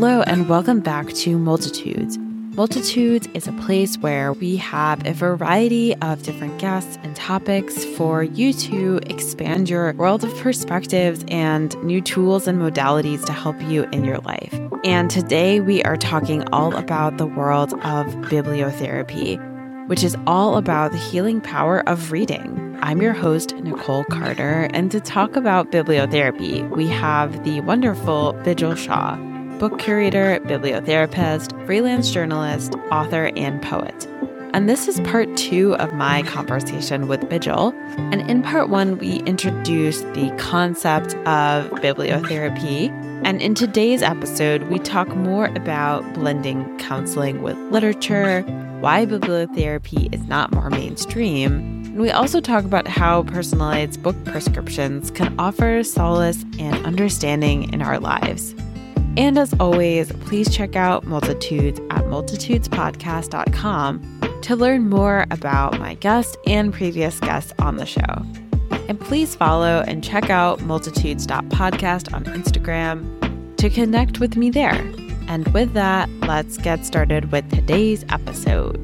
Hello and welcome back to Multitudes. Multitudes is a place where we have a variety of different guests and topics for you to expand your world of perspectives and new tools and modalities to help you in your life. And today we are talking all about the world of bibliotherapy, which is all about the healing power of reading. I'm your host, Nicole Carter, and to talk about bibliotherapy, we have the wonderful Bijal Shah, book curator, bibliotherapist, freelance journalist, author, and poet. And this is part 2 of my conversation with Bijal. And in part 1, we introduced the concept of bibliotherapy. And in today's episode, we talk more about blending counseling with literature, why bibliotherapy is not more mainstream. And we also talk about how personalized book prescriptions can offer solace and understanding in our lives. And as always, please check out Multitudes at multitudespodcast.com to learn more about my guest and previous guests on the show. And please follow and check out multitudes.podcast on Instagram to connect with me there. And with that, let's get started with today's episode.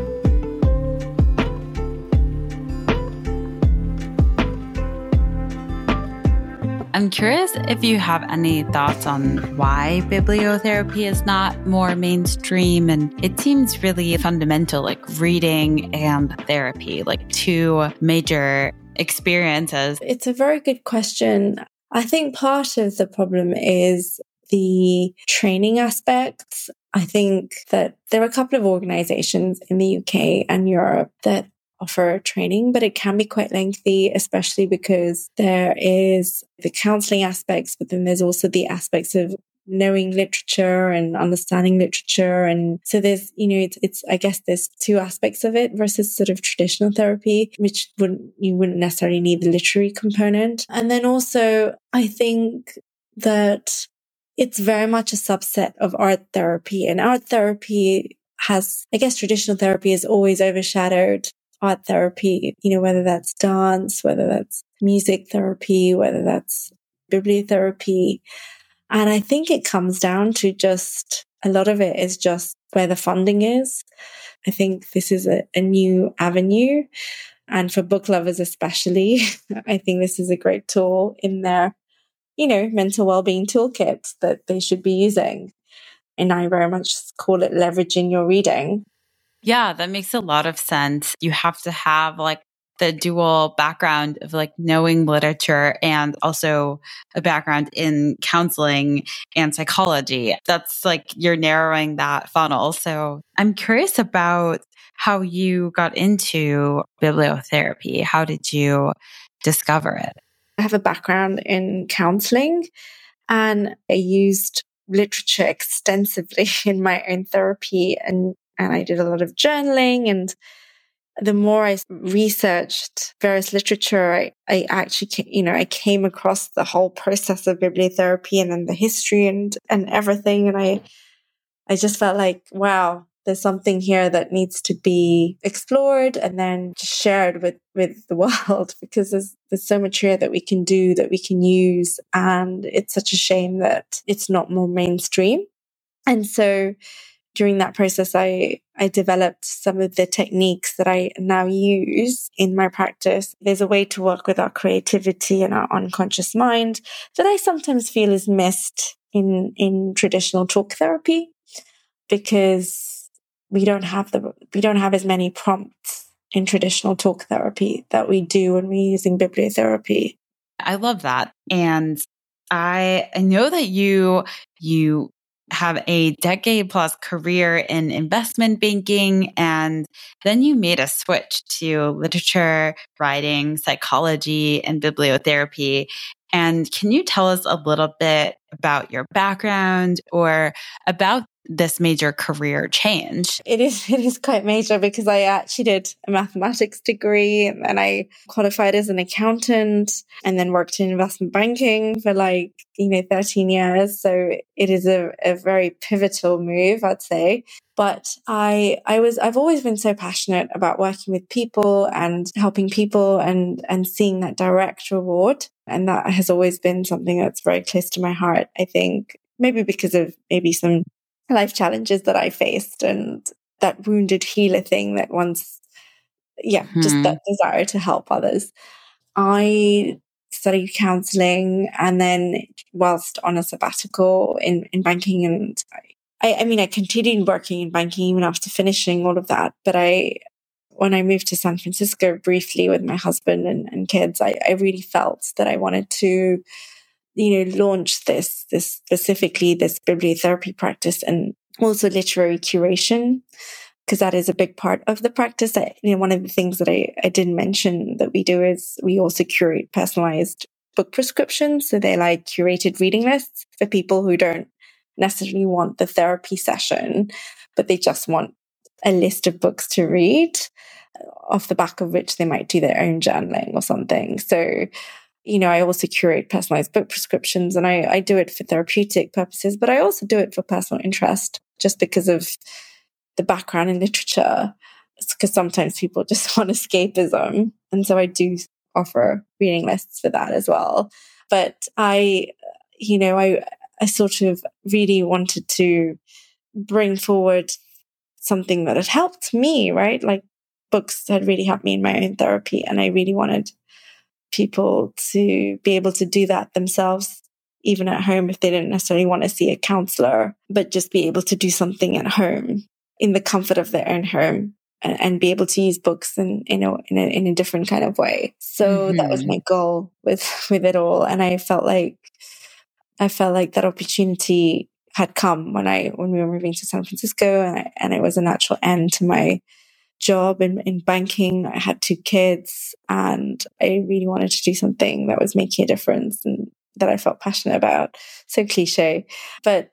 I'm curious if you have any thoughts on why bibliotherapy is not more mainstream. And it seems really fundamental, like reading and therapy, like two major experiences. It's a very good question. I think part of the problem is the training aspects. I think that there are a couple of organizations in the UK and Europe that offer training, but it can be quite lengthy, especially because there is the counseling aspects, but then there's also the aspects of knowing literature and understanding literature. And so there's, it's I guess there's two aspects of it versus sort of traditional therapy, which you wouldn't necessarily need the literary component. And then also, I think that it's very much a subset of art therapy, and art therapy has, I guess traditional therapy has always overshadowed art therapy, whether that's dance, whether that's music therapy, whether that's bibliotherapy. And I think it comes down to just, a lot of it is just where the funding is. I think this is a new avenue. And for book lovers especially, I think this is a great tool in their, mental well-being toolkit that they should be using. And I very much call it leveraging your reading. Yeah, that makes a lot of sense. You have to have like the dual background of like knowing literature and also a background in counseling and psychology. That's like you're narrowing that funnel. So I'm curious about how you got into bibliotherapy. How did you discover it? I have a background in counseling, and I used literature extensively in my own therapy, and I did a lot of journaling. And the more I researched various literature, I actually, I came across the whole process of bibliotherapy and then the history and everything. And I just felt like, wow, there's something here that needs to be explored and then shared with the world, because there's so much here that we can do, that we can use. And it's such a shame that it's not more mainstream. And so during that process, I developed some of the techniques that I now use in my practice. There's a way to work with our creativity and our unconscious mind that I sometimes feel is missed in traditional talk therapy, because we don't have as many prompts in traditional talk therapy that we do when we're using bibliotherapy. I love that. And I know that you have a decade-plus career in investment banking, and then you made a switch to literature, writing, psychology, and bibliotherapy. And can you tell us a little bit about your background or about this major career change? It is quite major, because I actually did a mathematics degree, and I qualified as an accountant, and then worked in investment banking for 13 years. So it is a very pivotal move, I'd say. But I've always been so passionate about working with people and helping people and seeing that direct reward. And that has always been something that's very close to my heart, I think. maybe because of maybe some life challenges that I faced and that wounded healer thing that once, just that desire to help others. I studied counseling, and then whilst on a sabbatical in banking, and I continued working in banking even after finishing all of that. But when I moved to San Francisco briefly with my husband and kids, I really felt that I wanted to, launch this specifically this bibliotherapy practice and also literary curation, because that is a big part of the practice. One of the things that I didn't mention that we do is we also curate personalized book prescriptions. So they're like curated reading lists for people who don't necessarily want the therapy session, but they just want a list of books to read, off the back of which they might do their own journaling or something. So, I also curate personalized book prescriptions, and I do it for therapeutic purposes, but I also do it for personal interest, just because of the background in literature. It's because sometimes people just want escapism. And so I do offer reading lists for that as well. But I sort of really wanted to bring forward something that had helped me, right? Like books had really helped me in my own therapy. And I really wanted people to be able to do that themselves, even at home, if they didn't necessarily want to see a counselor, but just be able to do something at home in the comfort of their own home, and be able to use books in a different kind of way. So that was my goal with it all. And I felt like that opportunity had come when we were moving to San Francisco, and it was a natural end to my job in banking. I had 2 kids, and I really wanted to do something that was making a difference and that I felt passionate about. So cliche, but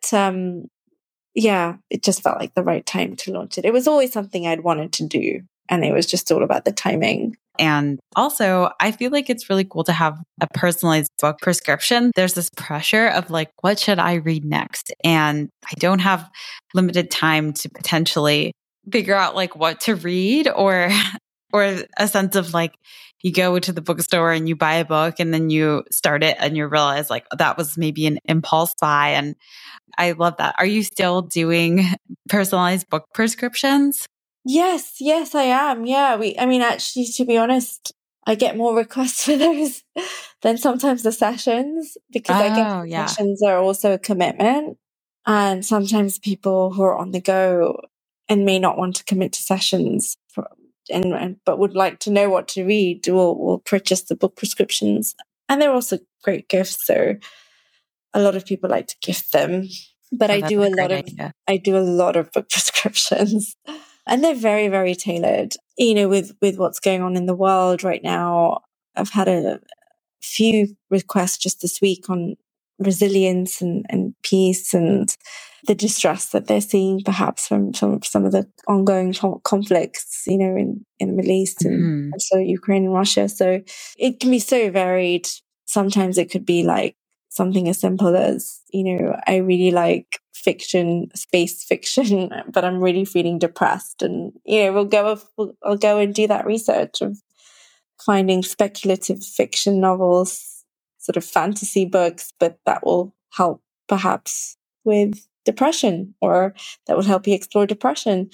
it just felt like the right time to launch it. It was always something I'd wanted to do, and it was just all about the timing. And also, I feel like it's really cool to have a personalized book prescription. There's this pressure of like, what should I read next? And I don't have limited time to potentially figure out like what to read, or a sense of like, you go to the bookstore and you buy a book and then you start it and you realize like that was maybe an impulse buy. And I love that. Are you still doing personalized book prescriptions? Yes, I am. Yeah. Actually, to be honest, I get more requests for those than sometimes the sessions, because I guess the sessions are also a commitment. And sometimes people who are on the go and may not want to commit to sessions but would like to know what to read will purchase the book prescriptions. And they're also great gifts. So a lot of people like to gift them. But I do a lot of book prescriptions. And they're very, very tailored. With what's going on in the world right now, I've had a few requests just this week on resilience and peace and the distress that they're seeing perhaps from some of the ongoing conflicts, in the Middle East and also Ukraine and Russia. So it can be so varied. Sometimes it could be like something as simple as, I really like fiction, space fiction, but I'm really feeling depressed. And, I'll go and do that research of finding speculative fiction novels, sort of fantasy books, but that will help perhaps with depression, or that will help you explore depression.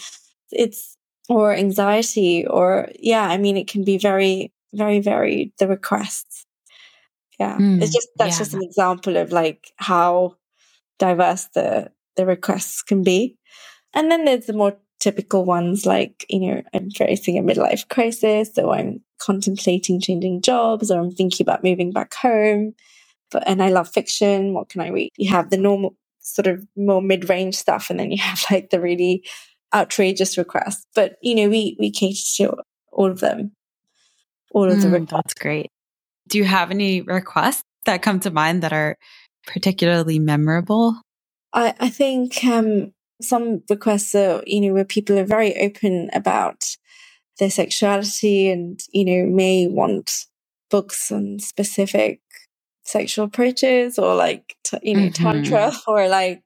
Or anxiety, or, it can be very, very varied, the requests. Yeah. That's just an example of like how diverse the requests can be. And then there's the more typical ones like, I'm facing a midlife crisis, or I'm contemplating changing jobs, or I'm thinking about moving back home. And I love fiction. What can I read? You have the normal sort of more mid-range stuff, and then you have like the really outrageous requests. But, we cater to all of them. All of the requests. That's great. Do you have any requests that come to mind that are particularly memorable? I think some requests are, where people are very open about their sexuality and, may want books on specific sexual approaches, or like, tantra, or like,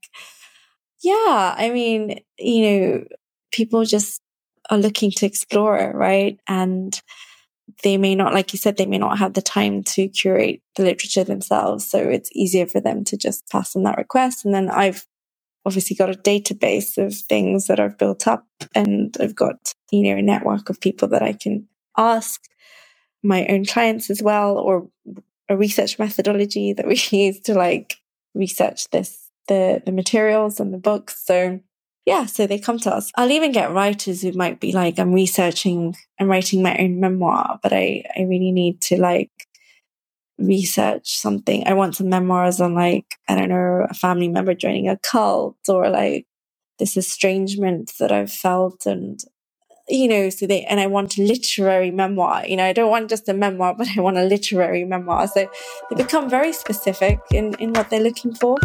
people just are looking to explore it, right? And they may not, like you said, they may not have the time to curate the literature themselves. So it's easier for them to just pass on that request. And then I've obviously got a database of things that I've built up, and I've got, a network of people that I can ask, my own clients as well, or a research methodology that we use to research the materials and the books. So yeah, so they come to us. I'll even get writers who might be like, I'm writing my own memoir, but I really need to research something. I want some memoirs on I don't know, a family member joining a cult, or this estrangement that I've felt, and and I want a literary memoir. I don't want just a memoir, but I want a literary memoir. So they become very specific in what they're looking for.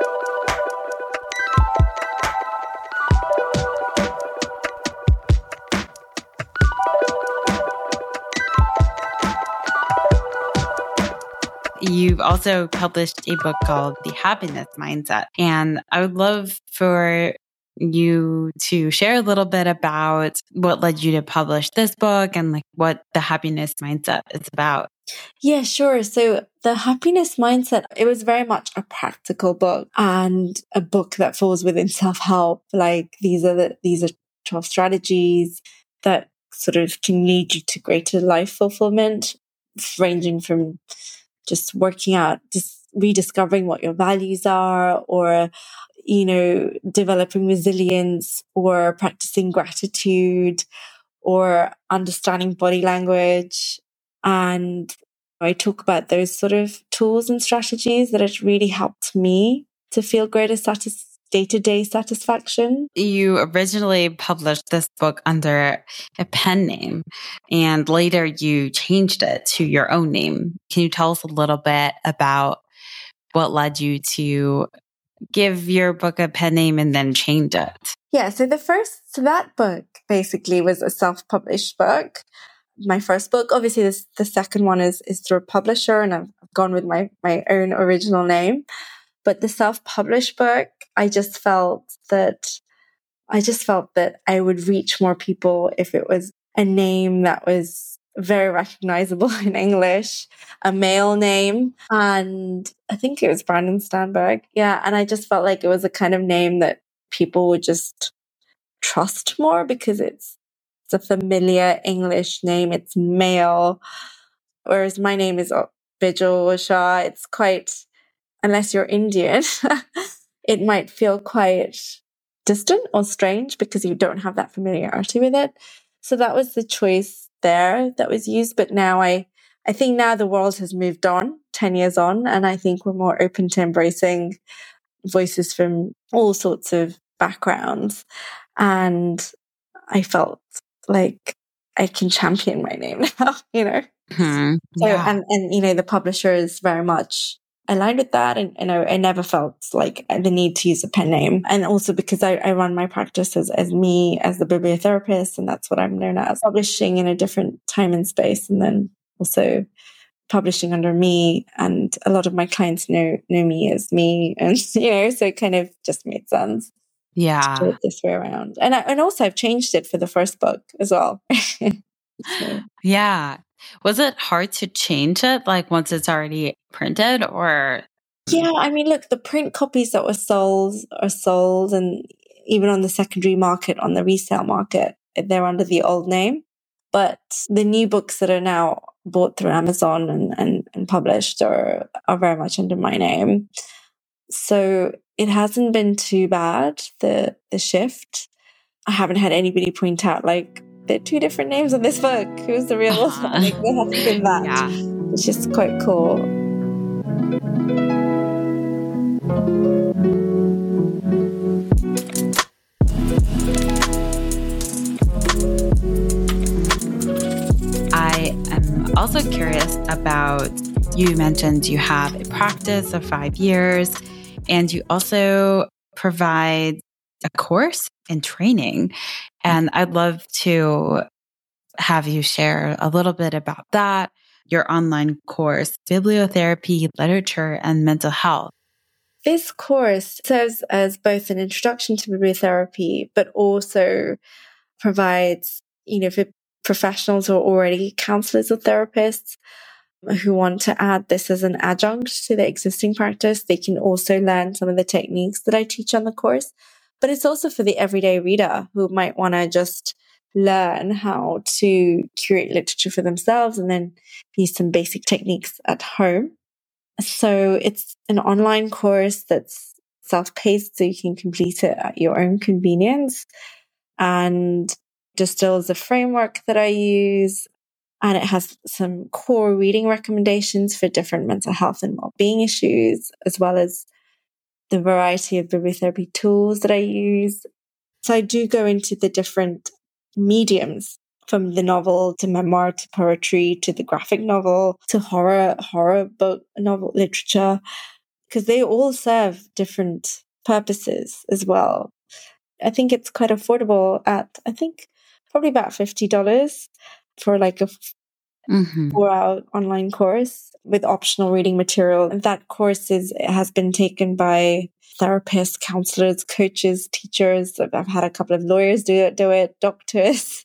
You've also published a book called The Happiness Mindset. And I would love for you to share a little bit about what led you to publish this book and what the happiness mindset is about. Yeah, sure. So the happiness mindset, it was very much a practical book, and a book that falls within self-help. These are 12 strategies that sort of can lead you to greater life fulfillment, ranging from just working out, just rediscovering what your values are, or, developing resilience, or practicing gratitude, or understanding body language. And I talk about those sort of tools and strategies that have really helped me to feel greater day-to-day satisfaction. You originally published this book under a pen name, and later you changed it to your own name. Can you tell us a little bit about what led you to give your book a pen name and then change it? Yeah, so that book basically was a self-published book. My first book, obviously the second one is through a publisher, and I've gone with my own original name. But the self-published book, I just felt that I would reach more people if it was a name that was very recognizable in English, a male name. And I think it was Brandon Stanberg. Yeah. And I just felt like it was a kind of name that people would just trust more, because it's a familiar English name. It's male. Whereas my name is Bijal Shah. It's quite, unless you're Indian, it might feel quite distant or strange because you don't have that familiarity with it. So that was the choice there that was used. But now I think now the world has moved on, 10 years on, and I think we're more open to embracing voices from all sorts of backgrounds. And I felt like I can champion my name now, Mm-hmm. So, Yeah. and the publisher is very much aligned with that. And I never felt like the need to use a pen name. And also because I run my practice as me, as the bibliotherapist, and that's what I'm known as. Publishing in a different time and space, and then also publishing under me. And a lot of my clients know me as me. And, so it kind of just made sense. Yeah. To do it this way around. And also I've changed it for the first book as well. So. Yeah. Was it hard to change it once it's already printed, or? Yeah, I mean, look, the print copies that were sold are sold, and even on the secondary market, on the resale market, they're under the old name. But the new books that are now bought through Amazon and published are very much under my name. So it hasn't been too bad, the shift. I haven't had anybody point out there are two different names on this book. Who's the real one? There hasn't been that. Yeah. It's just quite cool. I am also curious about, you mentioned you have a practice of 5 years, and you also provide a course and training. And I'd love to have you share a little bit about that, your online course, Bibliotherapy, Literature, and Mental Health. This course serves as both an introduction to bibliotherapy, but also provides, for professionals who are already counselors or therapists who want to add this as an adjunct to the existing practice. They can also learn some of the techniques that I teach on the course. But it's also for the everyday reader who might want to just learn how to curate literature for themselves and then use some basic techniques at home. So it's an online course that's self-paced, so you can complete it at your own convenience, and distills a framework that I use. And it has some core reading recommendations for different mental health and well-being issues, as well as the variety of bibliotherapy tools that I use. So I do go into the different mediums, from the novel to memoir to poetry to the graphic novel to horror book novel literature, because they all serve different purposes as well. I think it's quite affordable at, I think, probably about $50 for like a 4-hour online course with optional reading material. And that course has been taken by therapists, counselors, coaches, teachers. I've had a couple of lawyers do it, doctors,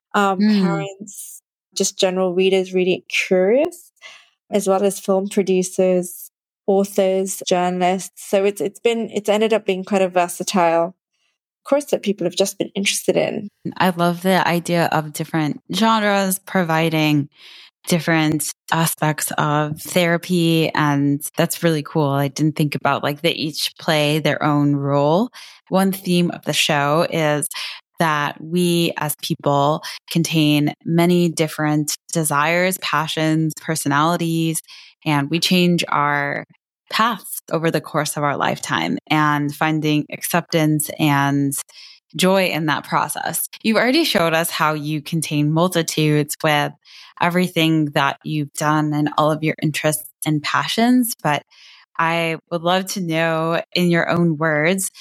parents, just general readers really curious, as well as film producers, authors, journalists. So it's ended up being quite a versatile course that people have just been interested in. I love the idea of different genres providing different aspects of therapy. And that's really cool. I didn't think about like they each play their own role. One theme of the show is that we as people contain many different desires, passions, personalities, and we change our paths over the course of our lifetime, and finding acceptance and joy in that process. You've already showed us how you contain multitudes with everything that you've done and all of your interests and passions, but I would love to know in your own words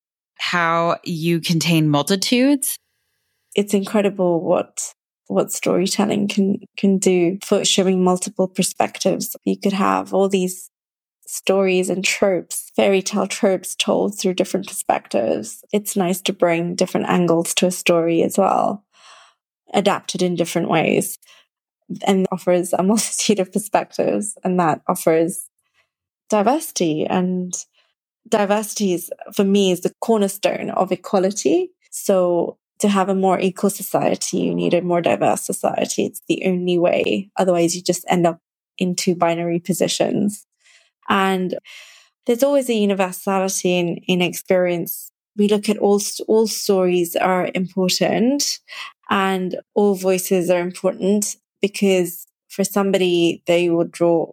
how you contain multitudes. It's incredible what storytelling can do for showing multiple perspectives. You could have all these stories and tropes, fairy tale tropes told through different perspectives. It's nice to bring different angles to a story as well, adapted in different ways, and offers a multitude of perspectives, and that offers diversity. And diversity is, for me, is the cornerstone of equality. So to have a more equal society, you need a more diverse society. It's the only way. Otherwise, you just end up in two binary positions. And there's always a universality in experience. We look at all stories are important and all voices are important, because for somebody, they will draw,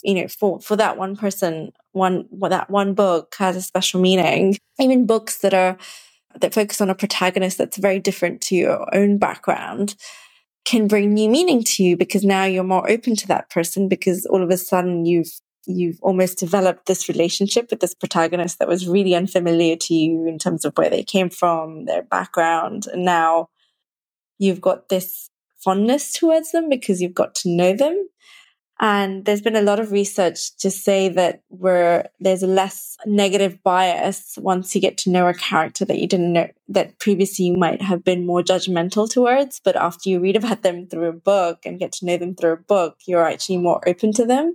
for that one person, that one book has a special meaning. Even books that focus on a protagonist that's very different to your own background can bring new meaning to you, because now you're more open to that person, because all of a sudden you've almost developed this relationship with this protagonist that was really unfamiliar to you in terms of where they came from, their background. And now you've got this fondness towards them because you've got to know them. And there's been a lot of research to say that there's a less negative bias once you get to know a character that you didn't know, that previously you might have been more judgmental towards. But after you read about them through a book and get to know them through a book, you're actually more open to them.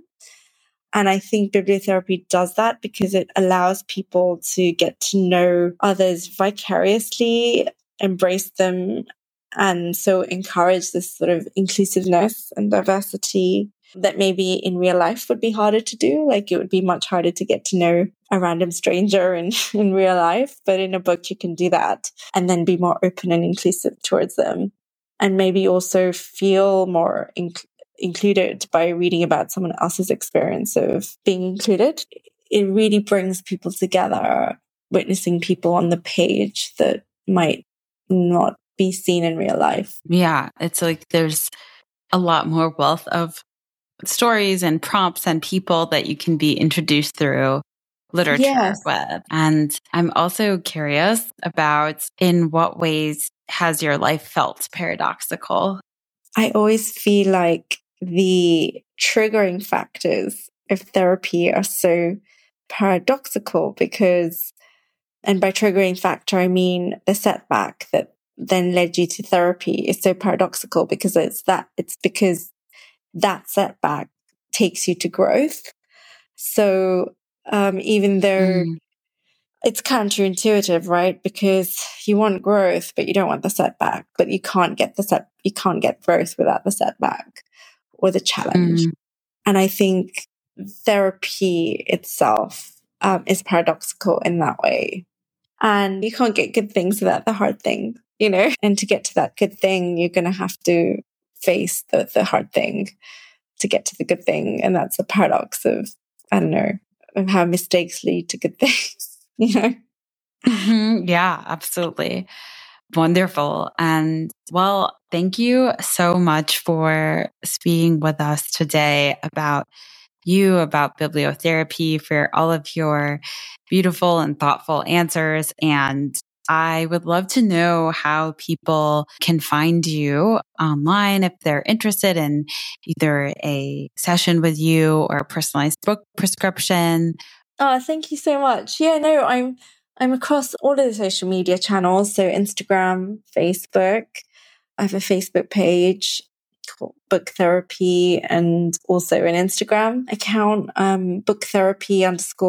And I think bibliotherapy does that because it allows people to get to know others vicariously, embrace them, and so encourage this sort of inclusiveness and diversity that maybe in real life would be harder to do. Like it would be much harder to get to know a random stranger in real life, but in a book you can do that and then be more open and inclusive towards them. And maybe also feel more included by reading about someone else's experience of being included. It really brings people together, witnessing people on the page that might not be seen in real life. Yeah, it's like there's a lot more wealth of stories and prompts and people that you can be introduced through literature with. And I'm also curious about, in what ways has your life felt paradoxical? I always feel like the triggering factors of therapy are so paradoxical because, and by triggering factor, I mean the setback that then led you to therapy is so paradoxical, because it's because that setback takes you to growth. So even though it's counterintuitive, right? Because you want growth, but you don't want the setback. But you can't get growth without the setback or the challenge. And I think therapy itself is paradoxical in that way. And you can't get good things without the hard thing, you know? And to get to that good thing, you're going to have to face the hard thing to get to the good thing. And that's the paradox of, I don't know, of how mistakes lead to good things, you know? Yeah, absolutely. Wonderful. And well, thank you so much for speaking with us today about bibliotherapy, for all of your beautiful and thoughtful answers. And I would love to know how people can find you online if they're interested in either a session with you or a personalized book prescription. Oh, thank you so much. Yeah, no, I'm across all of the social media channels. So Instagram, Facebook. I have a Facebook page called Book Therapy, and also an Instagram account, Book Therapy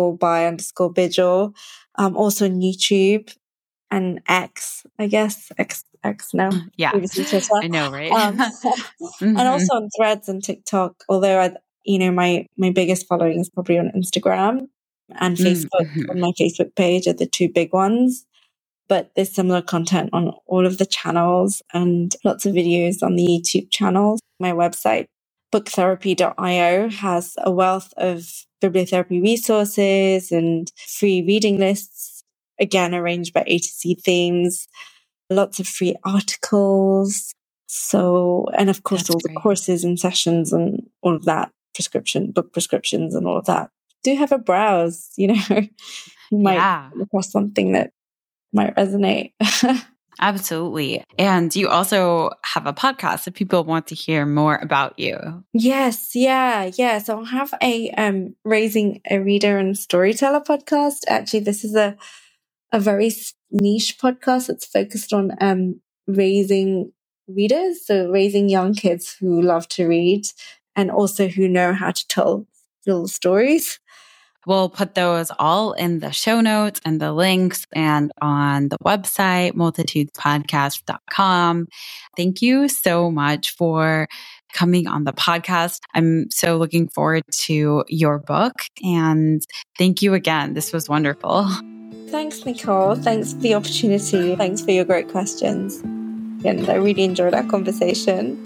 _by_Bijal. Also on YouTube and X, I guess. X now. Yeah, I know, right? And also on Threads and TikTok, although my biggest following is probably on Instagram and Facebook. On my Facebook page are the two big ones. But there's similar content on all of the channels and lots of videos on the YouTube channel. My website, booktherapy.io, has a wealth of bibliotherapy resources and free reading lists, again, arranged by A to Z themes, lots of free articles. So, and of course, all the courses and sessions and all of that, book prescriptions and all of that. Do have a browse, you might come across something that might resonate. Absolutely. And you also have a podcast if people want to hear more about you. Yes. Yeah. So I have a Raising a Reader and Storyteller podcast. Actually, this is a very niche podcast. It's focused on raising readers. So raising young kids who love to read and also who know how to tell little stories. We'll put those all in the show notes and the links and on the website, multitudespodcast.com. Thank you so much for coming on the podcast. I'm so looking forward to your book. And thank you again. This was wonderful. Thanks, Nicole. Thanks for the opportunity. Thanks for your great questions. And I really enjoyed our conversation.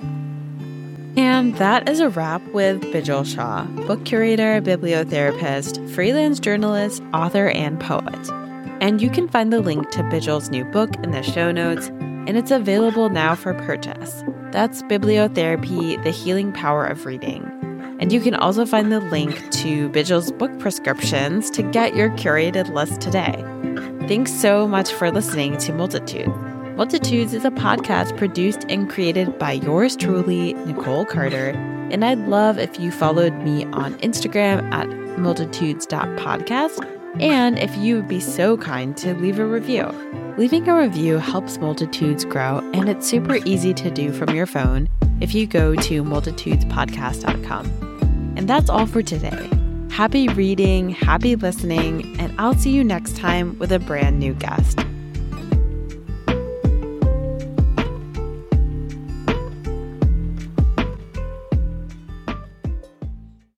And that is a wrap with Bijal Shah, book curator, bibliotherapist, freelance journalist, author, and poet. And you can find the link to Bijal's new book in the show notes, and it's available now for purchase. That's Bibliotherapy, The Healing Power of Reading. And you can also find the link to Bijal's book prescriptions to get your curated list today. Thanks so much for listening to Multitude. Multitudes is a podcast produced and created by yours truly, Nicole Carter, and I'd love if you followed me on Instagram at multitudes.podcast, and if you would be so kind to leave a review. Leaving a review helps Multitudes grow, and it's super easy to do from your phone if you go to multitudespodcast.com. And that's all for today. Happy reading, happy listening, and I'll see you next time with a brand new guest.